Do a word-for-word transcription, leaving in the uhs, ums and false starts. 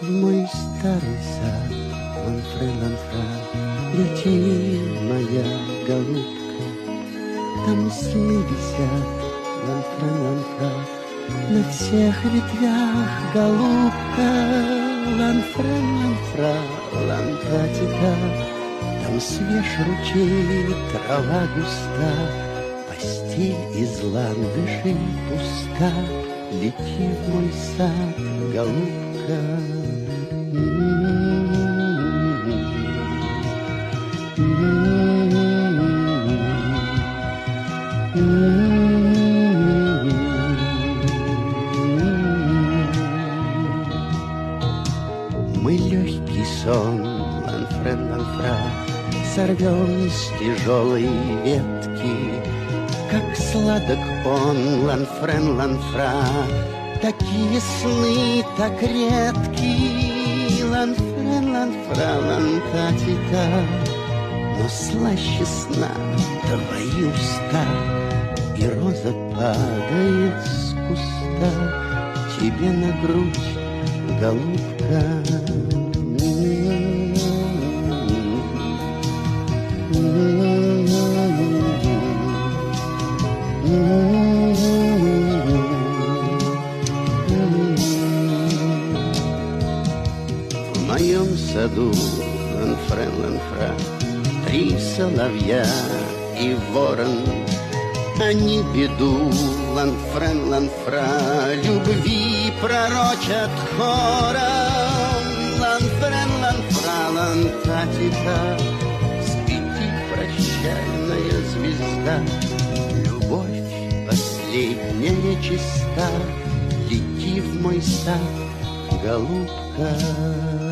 в мой старый сад, ланфре, ланфра, лети, моя голубка. Там сны висят, ланфре, ланфра, на всех ветвях, голубка. Ланфре, ланфра, лантатика, там свеж ручей, трава густа, постель из ландышей пуста. Лети в мой сад, голубка. Мы легкий сон, ланфре, ланфра, сорвем с тяжелой ветки. Как сладок он, ланфрен, ланфра, такие сны так редки. Ланфрен, ланфра, лантатика, но слаще сна твои уста. И роза падает с куста тебе на грудь, голубка. В моем саду, ланфре, ланфра, три соловья и ворон. Они беду, ланфрен, ланфра, любви пророчат хором. Ланфрен, ланфра, лантатика, свети, прощальная звезда. Любовь последняя чиста, лети в мой сад, голубка.